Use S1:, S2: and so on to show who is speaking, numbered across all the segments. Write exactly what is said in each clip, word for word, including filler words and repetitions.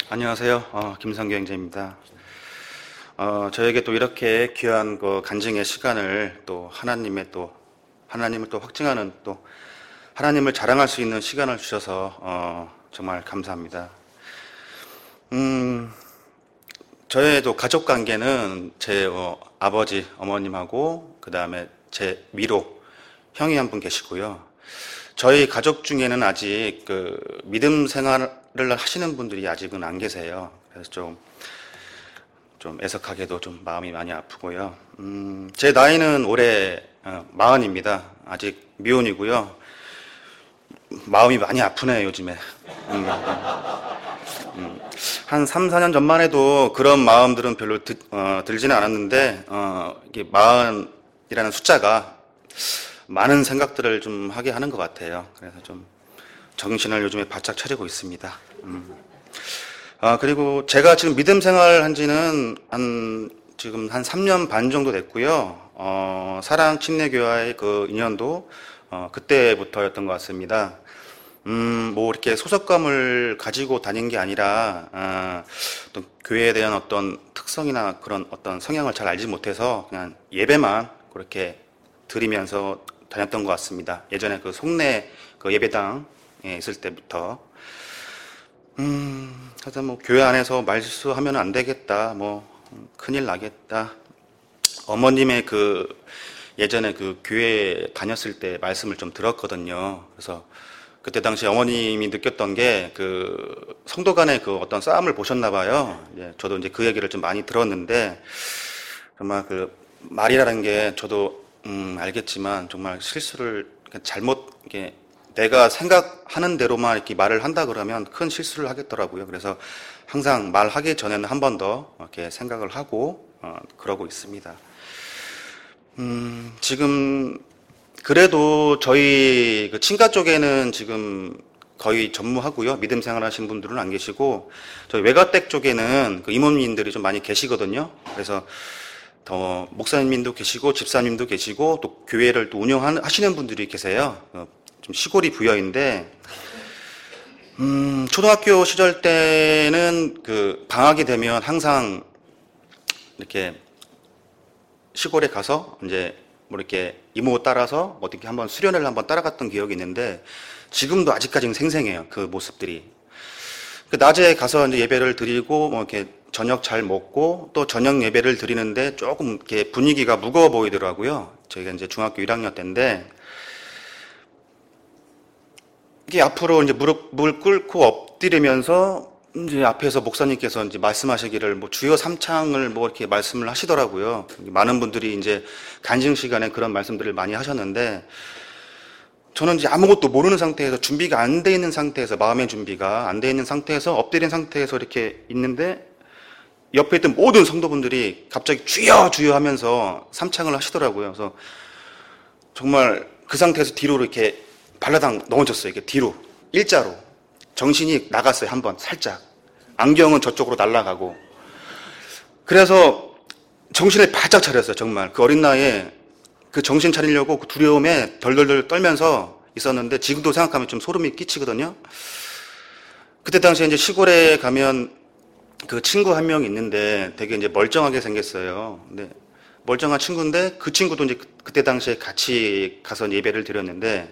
S1: 안녕하세요. 어, 김성규 형제입니다. 어, 저에게 또 이렇게 귀한 그 간증의 시간을 또 하나님의 또 하나님을 또 확증하는 또 하나님을 자랑할 수 있는 시간을 주셔서 어, 정말 감사합니다. 음, 저의 또 가족 관계는 제 어, 아버지, 어머님하고 그 다음에 제 위로 형이 한 분 계시고요. 저희 가족 중에는 아직 그 믿음 생활을 하시는 분들이 아직은 안 계세요. 그래서 좀, 좀 애석하게도 좀 마음이 많이 아프고요. 음, 제 나이는 올해 어, 마흔입니다. 아직 미혼이고요. 마음이 많이 아프네요, 요즘에. 음, 음, 한 삼, 사 년 전만 해도 그런 마음들은 별로 드, 어, 들지는 않았는데, 어, 이게 마흔이라는 숫자가 많은 생각들을 좀 하게 하는 것 같아요. 그래서 좀 정신을 요즘에 바짝 차리고 있습니다. 음. 아, 그리고 제가 지금 믿음 생활 한 지는 한, 지금 한 삼 년 반 정도 됐고요. 어, 사랑 침례교회의 그 인연도, 어, 그때부터였던 것 같습니다. 음, 뭐, 이렇게 소속감을 가지고 다닌 게 아니라, 아, 또 교회에 대한 어떤 특성이나 그런 어떤 성향을 잘 알지 못해서 그냥 예배만 그렇게 드리면서 다녔던 것 같습니다. 예전에 그 송내 그 예배당에 있을 때부터. 음, 하여튼 뭐, 교회 안에서 말실수하면 안 되겠다. 뭐, 큰일 나겠다. 어머님의 그, 예전에 그 교회 다녔을 때 말씀을 좀 들었거든요. 그래서 그때 당시 어머님이 느꼈던 게 그 성도 간의 그 어떤 싸움을 보셨나 봐요. 예, 저도 이제 그 얘기를 좀 많이 들었는데, 정말 그 말이라는 게 저도 음, 알겠지만 정말 실수를 잘못 이게 내가 생각하는 대로만 이렇게 말을 한다 그러면 큰 실수를 하겠더라고요. 그래서 항상 말하기 전에는 한 번 더 이렇게 생각을 하고 어, 그러고 있습니다. 음, 지금 그래도 저희 그 친가 쪽에는 지금 거의 전무하고요. 믿음 생활하신 분들은 안 계시고 저희 외가댁 쪽에는 그 이모님들이 좀 많이 계시거든요. 그래서 더 목사님도 계시고 집사님도 계시고 또 교회를 또 운영하시는 분들이 계세요. 좀 시골이 부여인데 음, 초등학교 시절 때는 그 방학이 되면 항상 이렇게 시골에 가서 이제 뭐 이렇게 이모 따라서 어떻게 한번 수련회를 한번 따라갔던 기억이 있는데 지금도 아직까지는 생생해요. 그 모습들이. 그 낮에 가서 이제 예배를 드리고 뭐 이렇게 저녁 잘 먹고 또 저녁 예배를 드리는데 조금 이렇게 분위기가 무거워 보이더라고요. 저희가 이제 중학교 일 학년 때인데 이게 앞으로 이제 무릎을 꿇고 엎드리면서 이제 앞에서 목사님께서 이제 말씀하시기를 뭐 주여 삼창을 뭐 이렇게 말씀을 하시더라고요. 많은 분들이 이제 간증 시간에 그런 말씀들을 많이 하셨는데 저는 이제 아무것도 모르는 상태에서 준비가 안 돼 있는 상태에서 마음의 준비가 안 돼 있는 상태에서 엎드린 상태에서 이렇게 있는데 옆에 있던 모든 성도분들이 갑자기 주여 주여 하면서 삼창을 하시더라고요. 그래서 정말 그 상태에서 뒤로 이렇게 발라당 넘어졌어요. 이렇게 뒤로 일자로 정신이 나갔어요. 한번 살짝 안경은 저쪽으로 날아가고 그래서 정신을 바짝 차렸어요. 정말 그 어린 나이에 그 정신 차리려고 그 두려움에 덜덜덜 떨면서 있었는데 지금도 생각하면 좀 소름이 끼치거든요. 그때 당시에 이제 시골에 가면 그 친구 한 명 있는데 되게 이제 멀쩡하게 생겼어요. 근데 멀쩡한 친구인데 그 친구도 이제 그때 당시에 같이 가서 예배를 드렸는데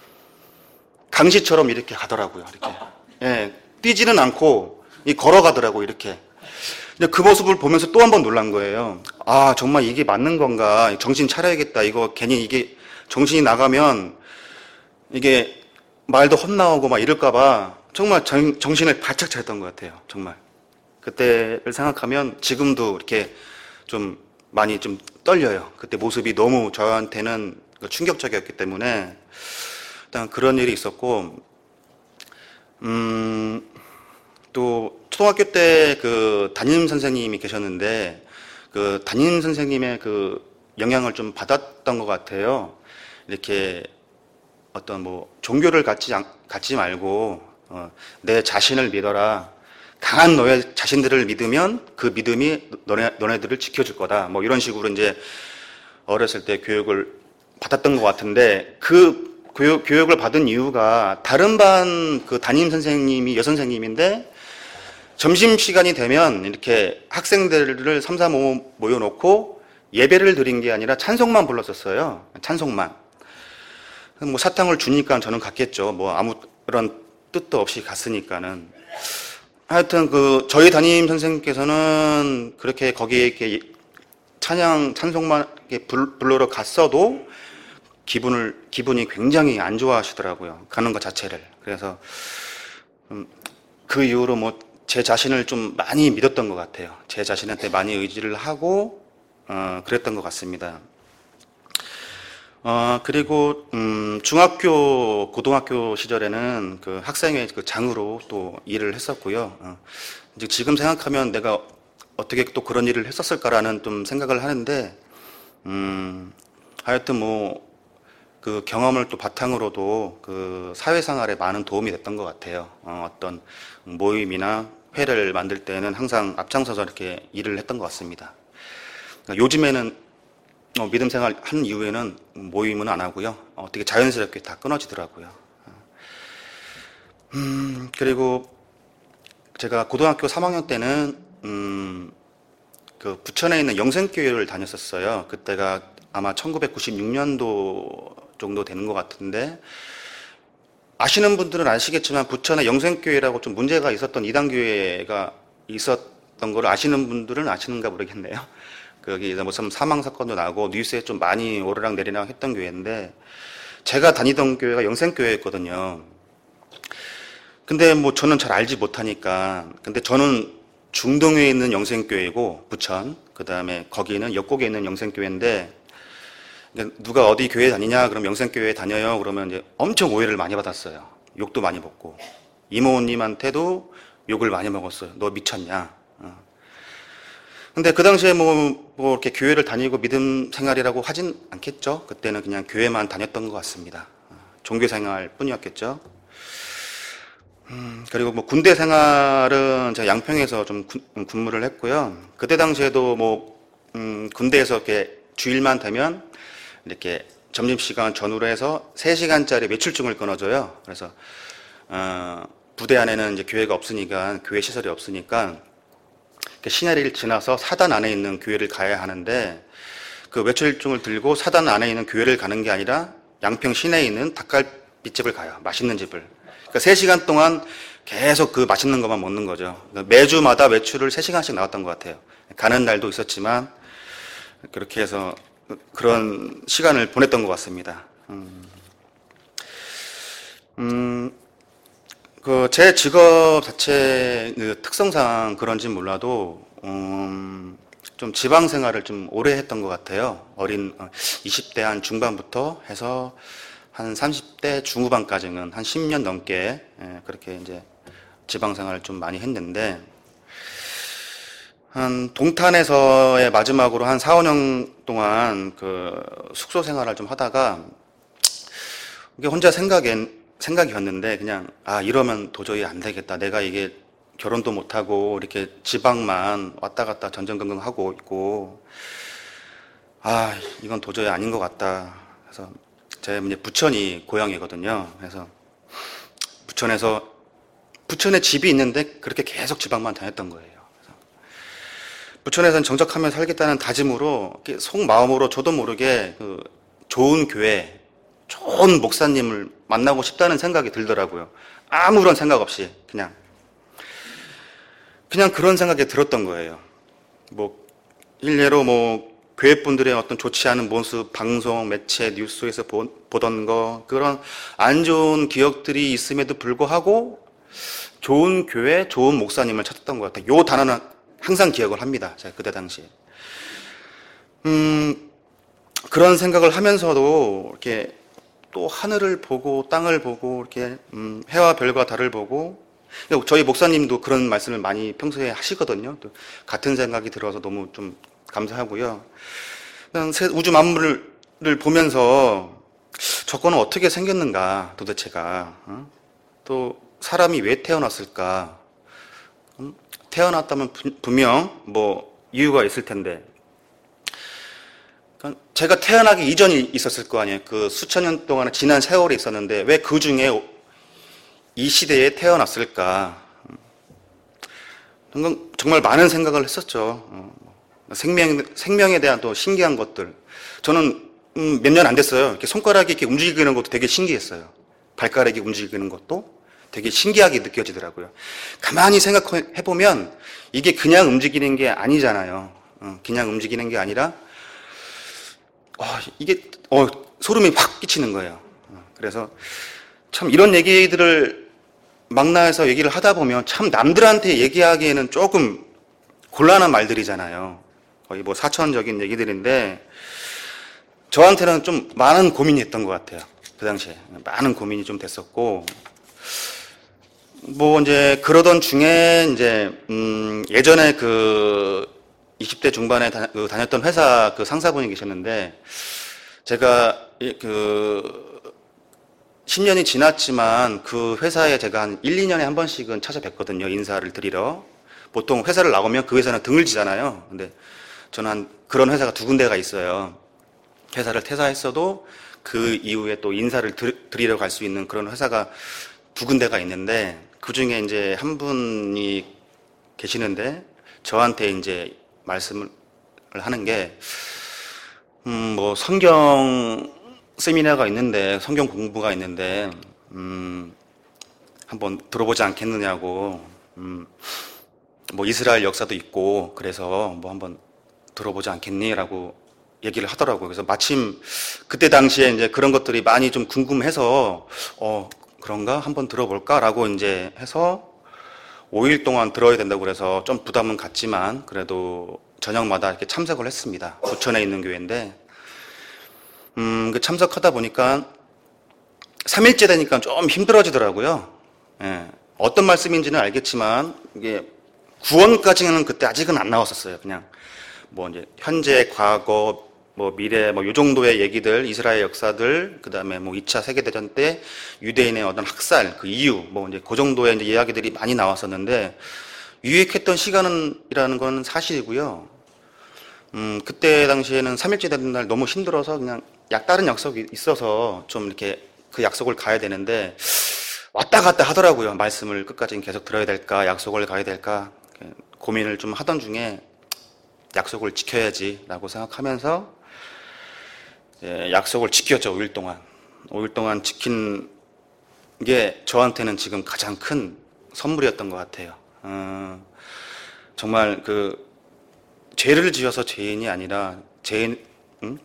S1: 강시처럼 이렇게 가더라고요. 이렇게. 예, 뛰지는 않고 걸어가더라고 이렇게. 근데 그 모습을 보면서 또 한 번 놀란 거예요. 아, 정말 이게 맞는 건가? 정신 차려야겠다. 이거 괜히 이게 정신이 나가면 이게 말도 헛나오고 막 이럴까봐 정말 정, 정신을 바짝 차렸던 것 같아요. 정말. 그때를 생각하면 지금도 이렇게 좀 많이 좀 떨려요. 그때 모습이 너무 저한테는 충격적이었기 때문에 일단 그런 일이 있었고, 음, 또 초등학교 때 그 담임 선생님이 계셨는데 그 담임 선생님의 그 영향을 좀 받았던 것 같아요. 이렇게 어떤 뭐 종교를 갖지 갖지 말고 어, 내 자신을 믿어라. 강한 너의 자신들을 믿으면 그 믿음이 너네 너네들을 지켜줄 거다. 뭐 이런 식으로 이제 어렸을 때 교육을 받았던 것 같은데 그 교육, 교육을 받은 이유가 다른 반 그 담임 선생님이 여선생님인데 점심시간이 되면 이렇게 학생들을 삼삼오오 모여놓고 예배를 드린 게 아니라 찬송만 불렀었어요. 찬송만. 뭐 사탕을 주니까 저는 갔겠죠. 뭐 아무런 뜻도 없이 갔으니까는. 하여튼 그 저희 담임 선생님께서는 그렇게 거기에 이렇게 찬양 찬송만 이렇게 불러러 갔어도 기분을 기분이 굉장히 안 좋아하시더라고요. 가는 것 자체를. 그래서 음, 그 이후로 뭐 제 자신을 좀 많이 믿었던 것 같아요. 제 자신한테 많이 의지를 하고 어, 그랬던 것 같습니다. 어, 그리고 음, 중학교, 고등학교 시절에는 그 학생회 그 장으로 또 일을 했었고요. 어, 이제 지금 생각하면 내가 어떻게 또 그런 일을 했었을까라는 좀 생각을 하는데, 음, 하여튼 뭐 그 경험을 또 바탕으로도 그 사회생활에 많은 도움이 됐던 것 같아요. 어, 어떤 모임이나 회를 만들 때는 항상 앞장서서 이렇게 일을 했던 것 같습니다. 그러니까 요즘에는 어, 믿음 생활 한 이후에는 모임은 안 하고요. 어, 되게 자연스럽게 다 끊어지더라고요. 음, 그리고 제가 고등학교 삼 학년 때는 음, 그 부천에 있는 영생교회를 다녔었어요. 그때가 아마 천구백구십육 년도 정도 되는 것 같은데, 아시는 분들은 아시겠지만 부천에 영생교회라고 좀 문제가 있었던 이단교회가 있었던 걸 아시는 분들은 아시는가 모르겠네요. 거기 무슨 사망 사건도 나고 뉴스에 좀 많이 오르락 내리락 했던 교회인데, 제가 다니던 교회가 영생교회였거든요. 근데 뭐 저는 잘 알지 못하니까, 근데 저는 중동에 있는 영생교회고 부천, 그 다음에 거기는 역곡에 있는 영생교회인데, 누가 어디 교회 다니냐 그럼 영생교회 다녀요 그러면 이제 엄청 오해를 많이 받았어요. 욕도 많이 먹고, 이모님한테도 욕을 많이 먹었어요. 너 미쳤냐. 어. 근데 그 당시에 뭐, 뭐 이렇게 교회를 다니고 믿음 생활이라고 하진 않겠죠. 그때는 그냥 교회만 다녔던 것 같습니다. 어. 종교 생활 뿐이었겠죠. 음, 그리고 뭐 군대 생활은 제가 양평에서 좀 군, 근무를 했고요. 그때 당시에도 뭐 음, 군대에서 이렇게 주일만 되면 이렇게 점심시간 전후로 해서 세 시간짜리 외출증을 끊어줘요. 그래서 어, 부대 안에는 이제 교회가 없으니까, 교회 시설이 없으니까 시내를 지나서 사단 안에 있는 교회를 가야 하는데, 그 외출증을 들고 사단 안에 있는 교회를 가는 게 아니라 양평 시내에 있는 닭갈비집을 가요. 맛있는 집을. 그러니까 세 시간 동안 계속 그 맛있는 것만 먹는 거죠. 매주마다 외출을 세 시간씩 나왔던 것 같아요. 가는 날도 있었지만 그렇게 해서 그런 시간을 보냈던 것 같습니다. 음, 음, 그 제 직업 자체 그 특성상 그런지 몰라도 음, 좀 지방 생활을 좀 오래 했던 것 같아요. 어린 이십 대 한 중반부터 해서 한 삼십 대 중후반까지는 한 십 년 넘게 예, 그렇게 이제 지방 생활을 좀 많이 했는데, 한 동탄에서의 마지막으로 한 사, 오 년 동안 그 숙소 생활을 좀 하다가 이게 혼자 생각엔, 생각이었는데 그냥 아 이러면 도저히 안 되겠다. 내가 이게 결혼도 못하고 이렇게 지방만 왔다 갔다 전전긍긍 하고 있고 아 이건 도저히 아닌 것 같다. 그래서 제 이제 부천이 고향이거든요. 그래서 부천에서 부천에 집이 있는데 그렇게 계속 지방만 다녔던 거예요. 부천에서는 정착하며 살겠다는 다짐으로 속마음으로 저도 모르게 그 좋은 교회, 좋은 목사님을 만나고 싶다는 생각이 들더라고요. 아무런 생각 없이 그냥 그냥 그런 생각이 들었던 거예요. 뭐 일례로 뭐 교회 분들의 어떤 좋지 않은 모습, 방송, 매체, 뉴스에서 보, 보던 거, 그런 안 좋은 기억들이 있음에도 불구하고 좋은 교회, 좋은 목사님을 찾았던 것 같아요. 요 단어는 항상 기억을 합니다. 제가 그때 당시에. 음, 그런 생각을 하면서도 이렇게 또 하늘을 보고 땅을 보고 이렇게 음, 해와 별과 달을 보고, 저희 목사님도 그런 말씀을 많이 평소에 하시거든요. 또 같은 생각이 들어서 너무 좀 감사하고요. 그냥 우주 만물을 보면서 저거는 어떻게 생겼는가 도대체가, 어? 또 사람이 왜 태어났을까? 음? 태어났다면 분명 뭐 이유가 있을 텐데, 제가 태어나기 이전이 있었을 거 아니에요. 그 수천 년 동안 지난 세월이 있었는데 왜 그 중에 이 시대에 태어났을까? 정말 많은 생각을 했었죠. 어, 생명, 생명에 대한 또 신기한 것들. 저는 음, 몇 년 안 됐어요. 이렇게 손가락이 이렇게 움직이는 것도 되게 신기했어요. 발가락이 움직이는 것도 되게 신기하게 느껴지더라고요. 가만히 생각해보면 이게 그냥 움직이는 게 아니잖아요. 어, 그냥 움직이는 게 아니라 어, 이게 어, 소름이 확 끼치는 거예요. 어, 그래서 참 이런 얘기들을 망라해서 얘기를 하다 보면 참 남들한테 얘기하기에는 조금 곤란한 말들이잖아요. 거의 뭐 사천적인 얘기들인데 저한테는 좀 많은 고민이 했던 것 같아요. 그 당시에 많은 고민이 좀 됐었고, 뭐 이제 그러던 중에 이제 음 예전에 그 이십 대 중반에 다, 그 다녔던 회사 그 상사분이 계셨는데, 제가 그 십 년이 지났지만 그 회사에 제가 한 일, 이 년에 한 번씩은 찾아뵙거든요. 인사를 드리러. 보통 회사를 나오면 그 회사는 등을 지잖아요. 근데 저는 한 그런 회사가 두 군데가 있어요. 회사를 퇴사했어도 그 이후에 또 인사를 드리러 갈 수 있는 그런 회사가 두 군데가 있는데, 그 중에 이제 한 분이 계시는데 저한테 이제 말씀을 하는 게, 음, 뭐 성경 세미나가 있는데, 성경 공부가 있는데, 음, 한번 들어보지 않겠느냐고, 음, 뭐 이스라엘 역사도 있고, 그래서 뭐 한번 들어보지 않겠니? 라고 얘기를 하더라고요. 그래서 마침 그때 당시에 이제 그런 것들이 많이 좀 궁금해서, 어, 그런가? 한번 들어볼까라고 이제 해서 오 일 동안 들어야 된다고 그래서 좀 부담은 갔지만 그래도 저녁마다 이렇게 참석을 했습니다. 부천에 있는 교회인데, 음, 그 참석하다 보니까 삼 일째 되니까 좀 힘들어지더라고요. 예. 어떤 말씀인지는 알겠지만 이게 구원까지는 그때 아직은 안 나왔었어요. 그냥 뭐 이제 현재, 과거, 뭐 미래, 뭐 요 정도의 얘기들, 이스라엘 역사들, 그 다음에 뭐 이 차 세계대전 때 유대인의 어떤 학살, 그 이유, 뭐 이제 그 정도의 이제 이야기들이 많이 나왔었는데, 유익했던 시간이라는 건 사실이고요. 음, 그때 당시에는 삼 일째 되는 날 너무 힘들어서 그냥 약 다른 약속이 있어서 좀 이렇게 그 약속을 가야 되는데, 왔다 갔다 하더라고요. 말씀을 끝까지 계속 들어야 될까, 약속을 가야 될까, 고민을 좀 하던 중에 약속을 지켜야지라고 생각하면서 약속을 지켰죠. 오 일 동안. 오 일 동안 지킨 게 저한테는 지금 가장 큰 선물이었던 것 같아요. 어, 정말 그 죄를 지어서 죄인이 아니라 죄인, 응?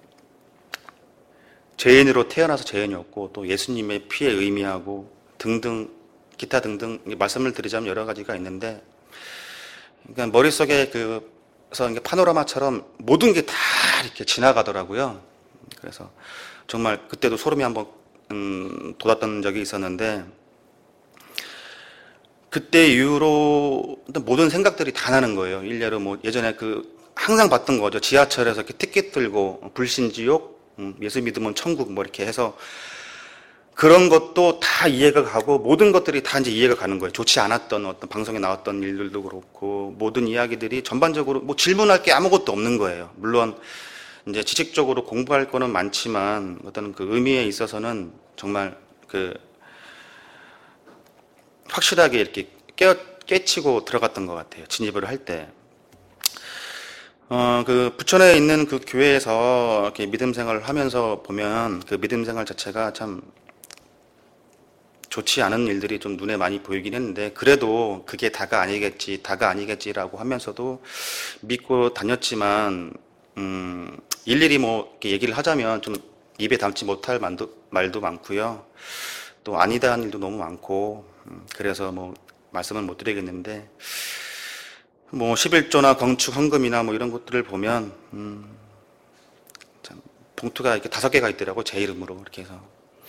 S1: 죄인으로 태어나서 죄인이었고, 또 예수님의 피에 의미하고 등등 기타 등등 말씀을 드리자면 여러 가지가 있는데, 그러니까 머릿속에 그 그래서 파노라마처럼 모든 게 다 이렇게 지나가더라고요. 그래서 정말 그때도 소름이 한번 음, 돋았던 적이 있었는데, 그때 이후로 모든 생각들이 다 나는 거예요. 일례로 뭐 예전에 그 항상 봤던 거죠. 지하철에서 이렇게 티켓 들고 불신지옥, 음, 예수 믿으면 천국 뭐 이렇게 해서 그런 것도 다 이해가 가고, 모든 것들이 다 이제 이해가 가는 거예요. 좋지 않았던 어떤 방송에 나왔던 일들도 그렇고, 모든 이야기들이 전반적으로 뭐 질문할 게 아무것도 없는 거예요. 물론 이제 지식적으로 공부할 거는 많지만 어떤 그 의미에 있어서는 정말 그 확실하게 이렇게 깨, 깨치고 들어갔던 것 같아요. 진입을 할 때. 어, 그 부천에 있는 그 교회에서 이렇게 믿음 생활을 하면서 보면 그 믿음 생활 자체가 참 좋지 않은 일들이 좀 눈에 많이 보이긴 했는데, 그래도 그게 다가 아니겠지, 다가 아니겠지라고 하면서도 믿고 다녔지만, 음, 일일이 뭐 이렇게 얘기를 하자면 좀 입에 담지 못할 말도, 말도 많고요. 또 아니다 한 일도 너무 많고, 음, 그래서 뭐 말씀은 못 드리겠는데, 뭐 십일조나 건축 헌금이나 뭐 이런 것들을 보면, 음, 참 봉투가 이렇게 다섯 개가 있더라고, 제 이름으로 이렇게 해서.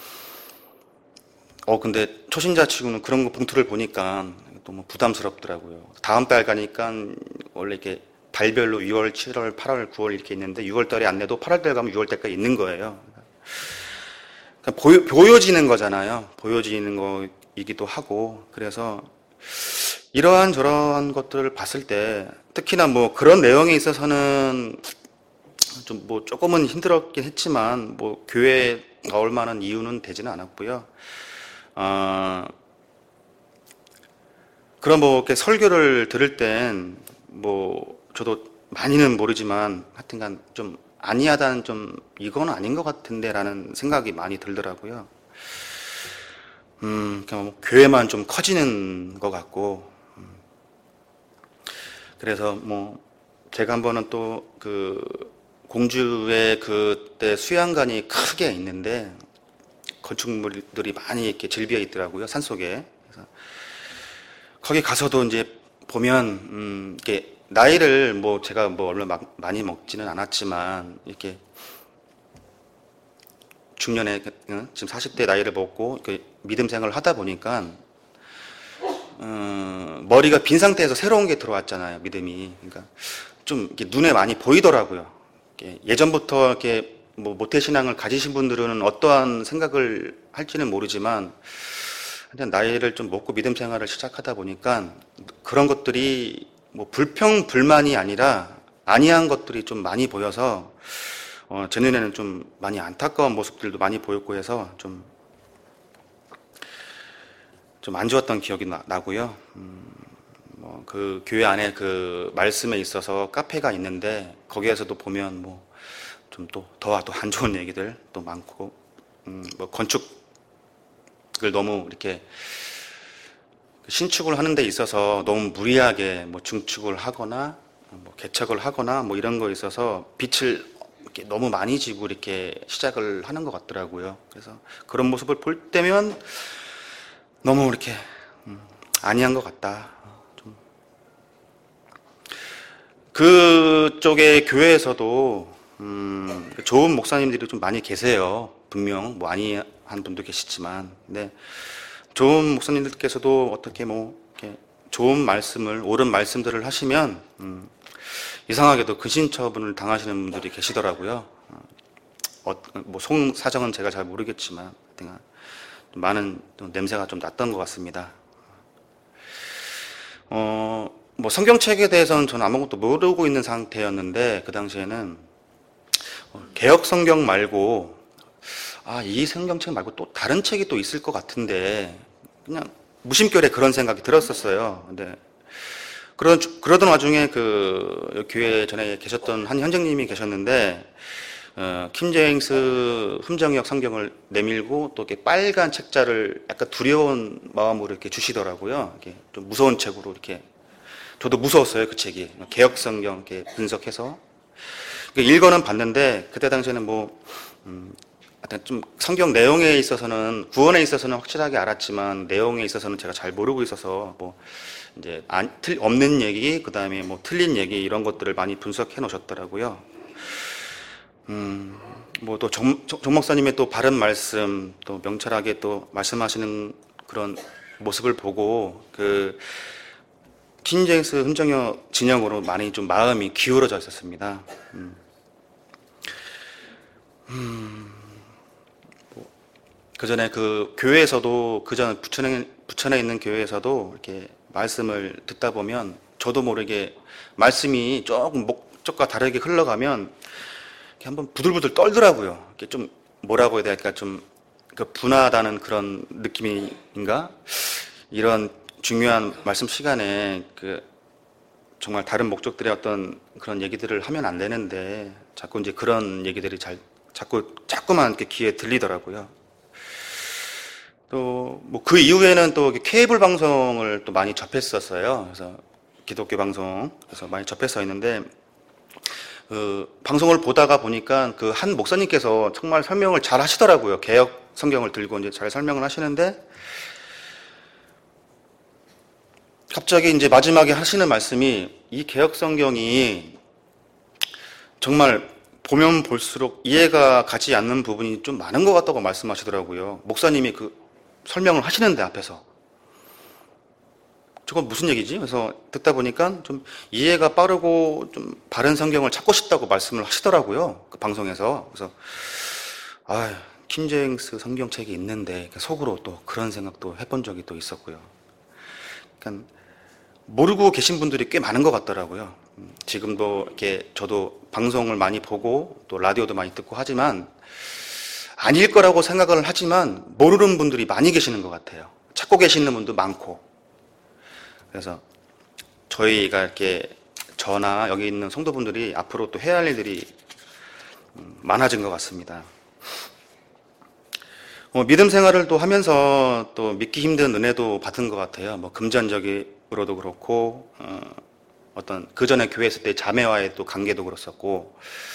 S1: 어, 근데 초신자 치고는 그런 거 봉투를 보니까 너무 부담스럽더라고요. 다음 달 가니까 원래 이렇게 달별로 유월, 칠월, 팔월, 구월 이렇게 있는데, 유월 달에 안 내도 팔월 달 가면 유월 달까지 있는 거예요. 그러니까 보여, 보여지는 거잖아요. 보여지는 거이기도 하고. 그래서 이러한 저러한 것들을 봤을 때, 특히나 뭐 그런 내용에 있어서는 좀 뭐 조금은 힘들었긴 했지만, 뭐 교회에 나올 만한 이유는 되지는 않았고요. 어, 그런 뭐 이렇게 설교를 들을 땐 뭐 저도 많이는 모르지만 하여튼간 좀 아니하다는 좀 이건 아닌 것 같은데라는 생각이 많이 들더라고요. 음, 그냥 뭐 교회만 좀 커지는 것 같고, 음. 그래서 뭐 제가 한 번은 또 그 공주에 그때 수양관이 크게 있는데 건축물들이 많이 이렇게 질비해 있더라고요, 산속에. 그래서 거기 가서도 이제 보면 음, 이렇게 나이를 뭐 제가 뭐 얼마 막 많이 먹지는 않았지만 이렇게 중년에 지금 사십 대 나이를 먹고 믿음 생활을 하다 보니까 음, 머리가 빈 상태에서 새로운 게 들어왔잖아요, 믿음이. 그러니까 좀 이렇게 눈에 많이 보이더라고요. 이렇게 예전부터 이렇게 뭐 모태신앙을 가지신 분들은 어떠한 생각을 할지는 모르지만 그냥 나이를 좀 먹고 믿음 생활을 시작하다 보니까 그런 것들이 뭐 불평 불만이 아니라 아니한 것들이 좀 많이 보여서 어, 제 눈에는 좀 많이 안타까운 모습들도 많이 보였고 해서 좀 좀 안 좋았던 기억이 나, 나고요. 음, 뭐 그 교회 안에 그 말씀에 있어서 카페가 있는데 거기에서도 보면 뭐 좀 또 더와 또 안 좋은 얘기들 또 많고 음, 뭐 건축을 너무 이렇게 신축을 하는 데 있어서 너무 무리하게 뭐 중축을 하거나 뭐 개척을 하거나 뭐 이런 거에 있어서 빛을 이렇게 너무 많이 지고 이렇게 시작을 하는 것 같더라고요. 그래서 그런 모습을 볼 때면 너무 이렇게 음, 아니한 것 같다. 좀. 그쪽의 교회에서도 음, 좋은 목사님들이 좀 많이 계세요. 분명 뭐 아니한 분도 계시지만, 근데 좋은 목사님들께서도 어떻게 뭐 이렇게 좋은 말씀을 옳은 말씀들을 하시면 음, 이상하게도 근신처분을 당하시는 분들이 계시더라고요. 어, 뭐 속 사정은 제가 잘 모르겠지만 많은 냄새가 좀 났던 것 같습니다. 어, 뭐 성경책에 대해서는 저는 아무것도 모르고 있는 상태였는데 그 당시에는 개역 성경 말고 아, 이 성경책 말고 또 다른 책이 또 있을 것 같은데 그냥 무심결에 그런 생각이 들었었어요. 근데 그러, 그러던 와중에 그 교회 전에 계셨던 한 현장님이 계셨는데 어, 킴 제임스 흠정역 성경을 내밀고 또 이렇게 빨간 책자를 약간 두려운 마음으로 이렇게 주시더라고요. 이렇게 좀 무서운 책으로 이렇게. 저도 무서웠어요, 그 책이. 개역 성경 이렇게 분석해서. 읽어는 봤는데 그때 당시에는 뭐 음, 좀 성경 내용에 있어서는 구원에 있어서는 확실하게 알았지만 내용에 있어서는 제가 잘 모르고 있어서 뭐 이제 안, 틀, 없는 얘기, 그 다음에 뭐 틀린 얘기 이런 것들을 많이 분석해 놓으셨더라고요. 음, 뭐 또 정, 정 목사님의 또 바른 말씀, 또 명철하게 또 말씀하시는 그런 모습을 보고 그 킹 제임스 흠정역 진영으로 많이 좀 마음이 기울어져 있었습니다. 음. 음, 뭐, 그 전에 그 교회에서도 그 전 부천에 부천에 있는 교회에서도 이렇게 말씀을 듣다 보면 저도 모르게 말씀이 조금 목적과 다르게 흘러가면 이렇게 한번 부들부들 떨더라고요. 이렇게 좀 뭐라고 해야 될까 좀 그 분하다는 그런 느낌인가 이런 중요한 말씀 시간에 그 정말 다른 목적들의 어떤 그런 얘기들을 하면 안 되는데 자꾸 이제 그런 얘기들이 잘 자꾸 자꾸만 이렇게 귀에 들리더라고요. 또 뭐 그 이후에는 또 케이블 방송을 또 많이 접했었어요. 그래서 기독교 방송 그래서 많이 접해서 있는데 그 방송을 보다가 보니까 그 한 목사님께서 정말 설명을 잘 하시더라고요. 개역 성경을 들고 이제 잘 설명을 하시는데 갑자기 이제 마지막에 하시는 말씀이 이 개역 성경이 정말 보면 볼수록 이해가 가지 않는 부분이 좀 많은 것 같다고 말씀하시더라고요. 목사님이 그 설명을 하시는데 앞에서 저건 무슨 얘기지? 그래서 듣다 보니까 좀 이해가 빠르고 좀 바른 성경을 찾고 싶다고 말씀을 하시더라고요. 그 방송에서. 그래서 아, 킴 제임스 성경책이 있는데 속으로 또 그런 생각도 해본 적이 또 있었고요. 그러니까 모르고 계신 분들이 꽤 많은 것 같더라고요. 지금도 이렇게 저도 방송을 많이 보고 또 라디오도 많이 듣고 하지만 아닐 거라고 생각을 하지만 모르는 분들이 많이 계시는 것 같아요. 찾고 계시는 분도 많고 그래서 저희가 이렇게 저나 여기 있는 성도분들이 앞으로 또 해야 할 일들이 많아진 것 같습니다. 어, 믿음 생활을 또 하면서 또 믿기 힘든 은혜도 받은 것 같아요. 뭐 금전적으로도 그렇고 어, 어떤 그 전에 교회 있을 때 자매와의 또 관계도 그렇었고,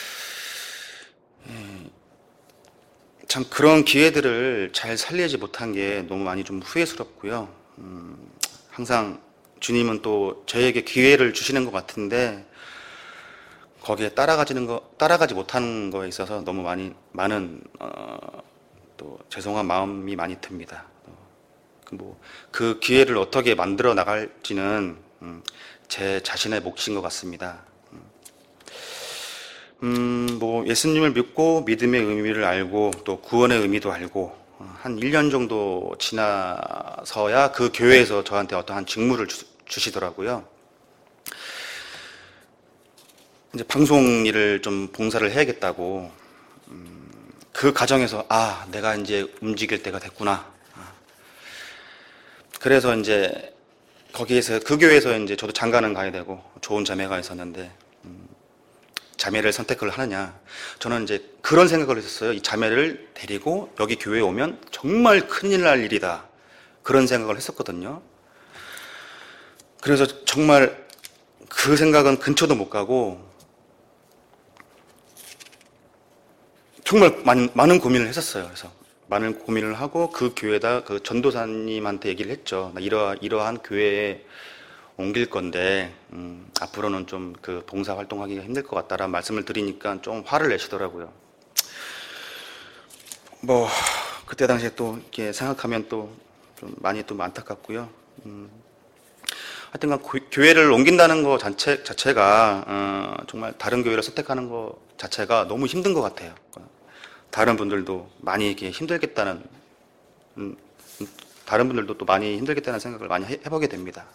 S1: 참 그런 기회들을 잘 살리지 못한 게 너무 많이 좀 후회스럽고요. 음, 항상 주님은 또 저에게 기회를 주시는 것 같은데 거기에 따라가지는 거 따라가지 못하는 거에 있어서 너무 많이 많은 어, 또 죄송한 마음이 많이 듭니다. 뭐 그 기회를 어떻게 만들어 나갈지는 음, 제 자신의 몫인 것 같습니다. 음, 뭐 예수님을 믿고 믿음의 의미를 알고 또 구원의 의미도 알고 한 일 년 정도 지나서야 그 교회에서 저한테 어떠한 직무를 주, 주시더라고요. 이제 방송 일을 좀 봉사를 해야겠다고. 음, 그 과정에서 아, 내가 이제 움직일 때가 됐구나. 그래서 이제 거기에서 그 교회에서 이제 저도 장가는 가야 되고 좋은 자매가 있었는데 음, 자매를 선택을 하느냐. 저는 이제 그런 생각을 했었어요. 이 자매를 데리고 여기 교회에 오면 정말 큰일 날 일이다. 그런 생각을 했었거든요. 그래서 정말 그 생각은 근처도 못 가고 정말 많은, 많은 고민을 했었어요. 그래서 많은 고민을 하고 그 교회에다 그 전도사님한테 얘기를 했죠. 나 이러, 이러한 교회에 옮길 건데 음, 앞으로는 좀 그 봉사 활동하기가 힘들 것 같다라는 말씀을 드리니까 좀 화를 내시더라고요. 뭐 그때 당시에 또 이렇게 생각하면 또 좀 많이 또 안타깝고요. 음, 하여튼간 교회를 옮긴다는 거 자체 자체가 어, 정말 다른 교회를 선택하는 거 자체가 너무 힘든 것 같아요. 다른 분들도 많이 이렇게 힘들겠다는 음, 다른 분들도 또 많이 힘들겠다는 생각을 많이 해, 해보게 됩니다.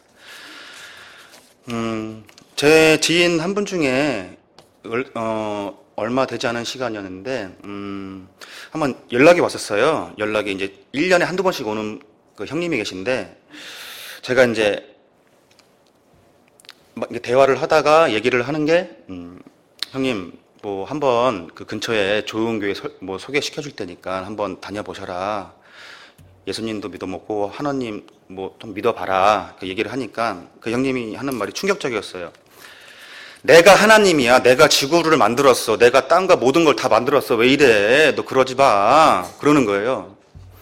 S1: 음, 제 지인 한 분 중에 얼, 어, 얼마 되지 않은 시간이었는데 음, 한번 연락이 왔었어요. 연락이 이제 일 년에 한두 번씩 오는 그 형님이 계신데 제가 이제 막 대화를 하다가 얘기를 하는 게 음, 형님 뭐 한번 그 근처에 좋은 교회 소, 뭐 소개시켜 줄 테니까 한번 다녀보셔라. 예수님도 믿어먹고 하나님 뭐 좀 믿어봐라. 그 얘기를 하니까 그 형님이 하는 말이 충격적이었어요. 내가 하나님이야. 내가 지구를 만들었어. 내가 땅과 모든 걸 다 만들었어. 왜 이래? 너 그러지 마. 그러는 거예요.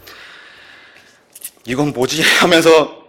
S1: 이건 뭐지? 하면서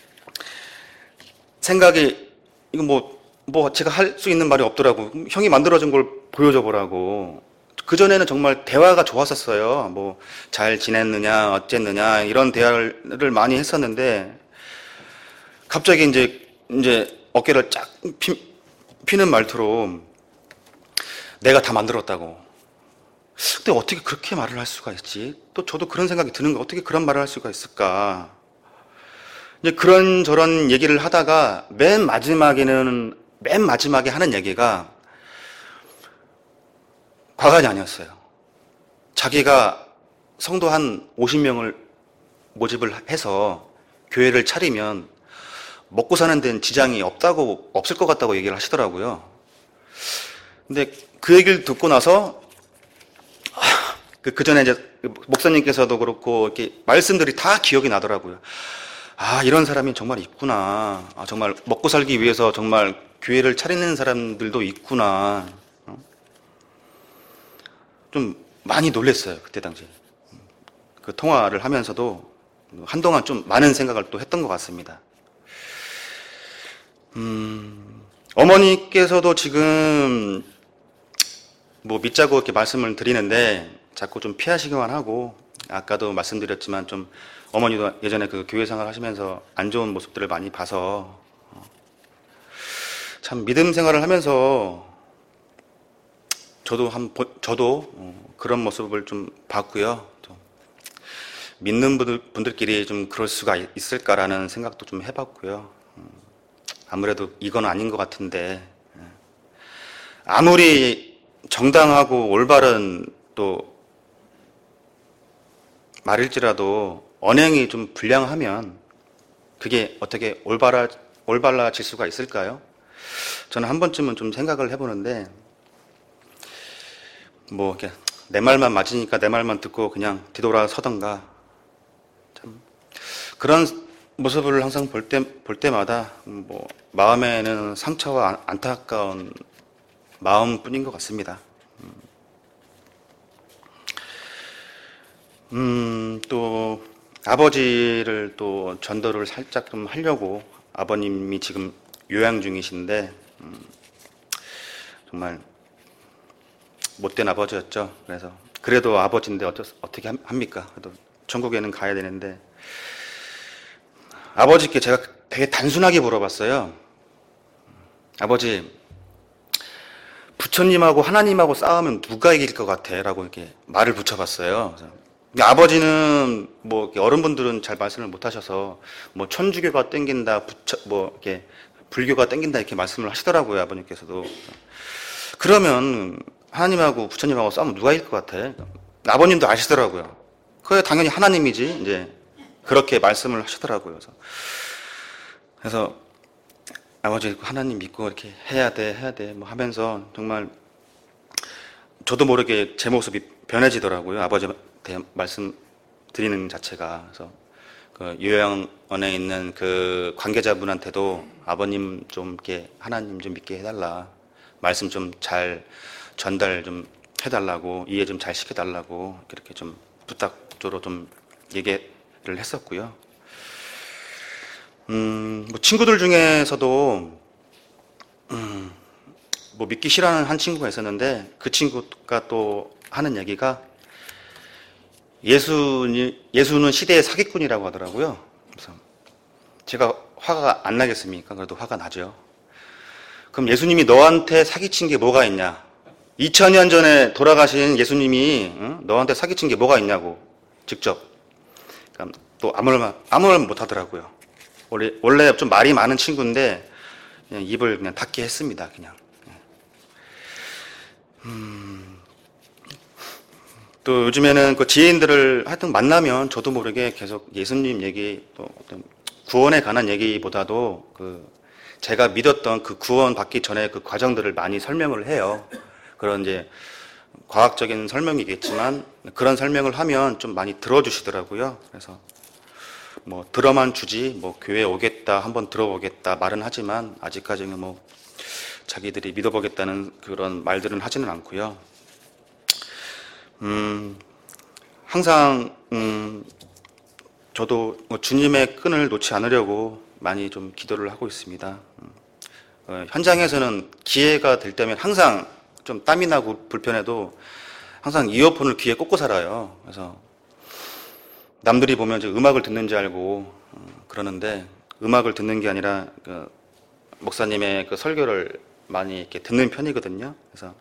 S1: 생각이 이거 뭐 뭐 제가 할 수 있는 말이 없더라고. 형이 만들어준 걸 보여줘 보라고. 그전에는 정말 대화가 좋았었어요. 뭐 잘 지냈느냐, 어쨌느냐 이런 대화를 많이 했었는데 갑자기 이제 이제 어깨를 쫙 피, 피는 말투로 내가 다 만들었다고. 근데 어떻게 그렇게 말을 할 수가 있지? 또 저도 그런 생각이 드는 거. 어떻게 그런 말을 할 수가 있을까? 이제 그런 저런 얘기를 하다가 맨 마지막에는 맨 마지막에 하는 얘기가 과간이 아니었어요. 자기가 성도 한 오십 명을 모집을 해서 교회를 차리면 먹고 사는 데는 지장이 없다고, 없을 것 같다고 얘기를 하시더라고요. 근데 그 얘기를 듣고 나서, 그, 그 전에 이제 목사님께서도 그렇고, 이렇게 말씀들이 다 기억이 나더라고요. 아, 이런 사람이 정말 있구나. 아, 정말 먹고 살기 위해서 정말 교회를 차리는 사람들도 있구나. 좀 많이 놀랐어요. 그때 당시. 그 통화를 하면서도 한동안 좀 많은 생각을 또 했던 것 같습니다. 음, 어머니께서도 지금 뭐 믿자고 이렇게 말씀을 드리는데 자꾸 좀 피하시기만 하고, 아까도 말씀드렸지만 좀 어머니도 예전에 그 교회 생활 하시면서 안 좋은 모습들을 많이 봐서 참 믿음 생활을 하면서 저도 한 저도 그런 모습을 좀 봤고요. 좀 믿는 분들, 분들끼리 좀 그럴 수가 있을까라는 생각도 좀 해봤고요. 아무래도 이건 아닌 것 같은데 아무리 정당하고 올바른 또 말일지라도 언행이 좀 불량하면 그게 어떻게 올바라 올바라질 수가 있을까요? 저는 한 번쯤은 좀 생각을 해보는데, 뭐 이렇게 내 말만 맞으니까 내 말만 듣고 그냥 뒤돌아서던가, 참 그런 모습을 항상 볼 때, 볼 때마다 뭐 마음에는 상처와 안타까운 마음뿐인 것 같습니다. 음, 또 아버지를 또 전도를 살짝 좀 하려고, 아버님이 지금 요양 중이신데 음, 정말 못된 아버지였죠. 그래서 그래도 아버지인데 어쩌, 어떻게 합니까? 그래도 천국에는 가야 되는데, 아버지께 제가 되게 단순하게 물어봤어요. 아버지, 부처님하고 하나님하고 싸우면 누가 이길 것 같아? 라고 이렇게 말을 붙여봤어요. 아버지는 뭐 이렇게 어른분들은 잘 말씀을 못 하셔서 뭐 천주교가 땡긴다, 부처 뭐 이렇게 불교가 땡긴다 이렇게 말씀을 하시더라고요, 아버님께서도. 그러면 하나님하고 부처님하고 싸우면 누가 이길 것 같아? 아버님도 아시더라고요. 그게 당연히 하나님이지, 이제 그렇게 말씀을 하시더라고요. 그래서, 그래서 아버지 하나님 믿고 이렇게 해야 돼, 해야 돼 뭐 하면서 정말 저도 모르게 제 모습이 변해지더라고요. 아버지한테 말씀 드리는 자체가. 그래서 그 요양원에 있는 그 관계자분한테도 아버님 좀 이렇게 하나님 좀 믿게 해달라, 말씀 좀 잘 전달 좀 해달라고, 이해 좀 잘 시켜달라고 이렇게 좀 부탁조로 좀 얘기를 했었고요. 음, 뭐 친구들 중에서도 음, 뭐 믿기 싫어하는 한 친구가 있었는데, 그 친구가 또 하는 얘기가 예수는, 예수는 시대의 사기꾼이라고 하더라고요. 그래서 제가 화가 안 나겠습니까? 그래도 화가 나죠. 그럼 예수님이 너한테 사기친 게 뭐가 있냐? 이천 년 전에 돌아가신 예수님이 응? 너한테 사기친 게 뭐가 있냐고, 직접. 그러니까 또 아무 말, 아무 말 못 하더라고요. 원래, 원래 좀 말이 많은 친구인데 그냥 입을 그냥 닫게 했습니다. 그냥. 음, 또 요즘에는 그 지인들을 하여튼 만나면 저도 모르게 계속 예수님 얘기, 또 어떤 구원에 관한 얘기보다도 그 제가 믿었던 그 구원 받기 전에 그 과정들을 많이 설명을 해요. 그런 이제 과학적인 설명이겠지만 그런 설명을 하면 좀 많이 들어주시더라고요. 그래서 뭐 들어만 주지 뭐 교회 오겠다, 한번 들어보겠다 말은 하지만 아직까지는 뭐 자기들이 믿어보겠다는 그런 말들은 하지는 않고요. 음, 항상 음, 저도 뭐 주님의 끈을 놓지 않으려고 많이 좀 기도를 하고 있습니다. 어, 현장에서는 기회가 될 때면 항상 좀 땀이 나고 불편해도 항상 이어폰을 귀에 꽂고 살아요. 그래서 남들이 보면 이제 음악을 듣는 줄 알고 어, 그러는데, 음악을 듣는 게 아니라 그 목사님의 그 설교를 많이 이렇게 듣는 편이거든요. 그래서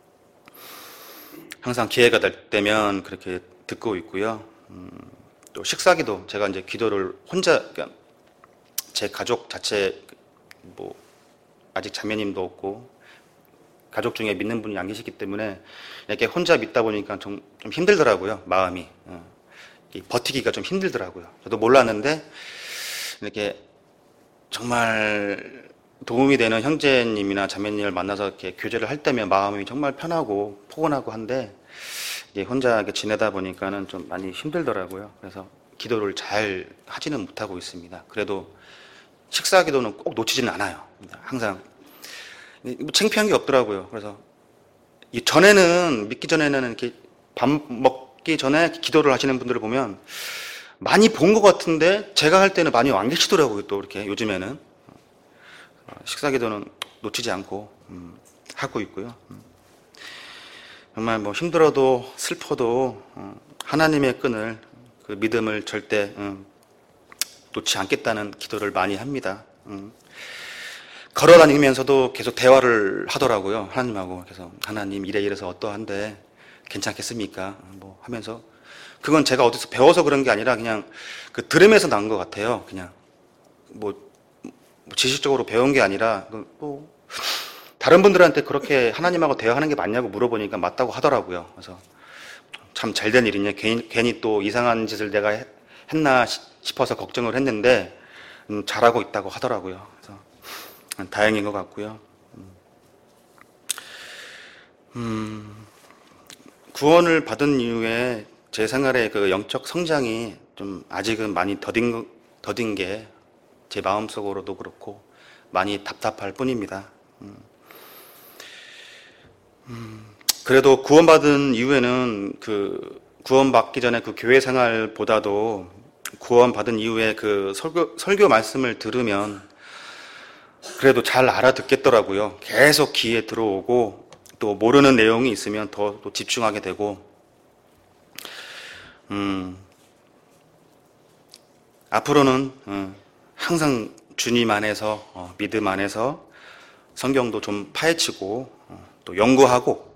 S1: 항상 기회가 될 때면 그렇게 듣고 있고요. 음, 또 식사기도 제가 이제 기도를 혼자, 그러니까 제 가족 자체 뭐 아직 자매님도 없고 가족 중에 믿는 분이 안 계시기 때문에 이렇게 혼자 믿다 보니까 좀, 좀 힘들더라고요. 마음이 어, 버티기가 좀 힘들더라고요. 저도 몰랐는데 이렇게 정말 도움이 되는 형제님이나 자매님을 만나서 이렇게 교제를 할 때면 마음이 정말 편하고 포근하고 한데, 이게 혼자 이렇게 지내다 보니까는 좀 많이 힘들더라고요. 그래서 기도를 잘 하지는 못하고 있습니다. 그래도 식사 기도는 꼭 놓치지는 않아요. 항상 뭐 창피한 게 없더라고요. 그래서 이 전에는, 믿기 전에는 이렇게 밥 먹기 전에 기도를 하시는 분들을 보면 많이 본 것 같은데 제가 할 때는 많이 안 계시더라고요. 또 이렇게 요즘에는 식사 기도는 놓치지 않고 음, 하고 있고요. 음. 정말 뭐 힘들어도 슬퍼도 어, 하나님의 끈을, 그 믿음을 절대 음, 놓지 않겠다는 기도를 많이 합니다. 음. 걸어다니면서도 계속 대화를 하더라고요. 하나님하고. 그래서 하나님 이래 이래서 어떠한데 괜찮겠습니까? 뭐 하면서, 그건 제가 어디서 배워서 그런 게 아니라 그냥 그 들으면서 난 것 같아요. 그냥 뭐 지식적으로 배운 게 아니라 뭐 다른 분들한테 그렇게 하나님하고 대화하는 게 맞냐고 물어보니까 맞다고 하더라고요. 그래서 참 잘된 일이냐, 괜히, 괜히 또 이상한 짓을 내가 했나 싶어서 걱정을 했는데 음, 잘하고 있다고 하더라고요. 그래서 다행인 것 같고요. 음, 구원을 받은 이후에 제 생활의 그 영적 성장이 좀 아직은 많이 더딘, 더딘 게 제 마음속으로도 그렇고 많이 답답할 뿐입니다. 음, 음, 그래도 구원받은 이후에는 그 구원받기 전에 그 교회 생활보다도 구원받은 이후에 그 설교, 설교 말씀을 들으면 그래도 잘 알아듣겠더라고요. 계속 귀에 들어오고 또 모르는 내용이 있으면 더 또 집중하게 되고 음, 앞으로는 어, 항상 주님 안에서 어, 믿음 안에서 성경도 좀 파헤치고 어, 또 연구하고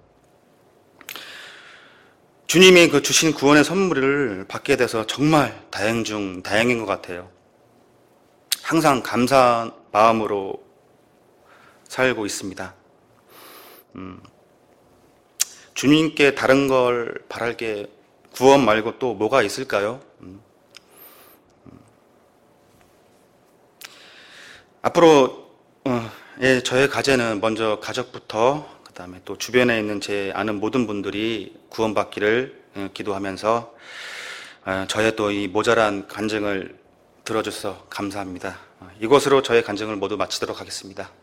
S1: 주님이 그 주신 구원의 선물을 받게 돼서 정말 다행 중 다행인 것 같아요. 항상 감사한 마음으로 살고 있습니다. 음, 주님께 다른 걸 바랄 게 구원 말고 또 뭐가 있을까요? 음, 음. 앞으로 어, 예, 저의 과제는 먼저 가족부터 그 다음에 또 주변에 있는 제 아는 모든 분들이 구원받기를 어, 기도하면서 어, 저의 또 이 모자란 간증을 들어줘서 감사합니다. 어, 이것으로 저의 간증을 모두 마치도록 하겠습니다.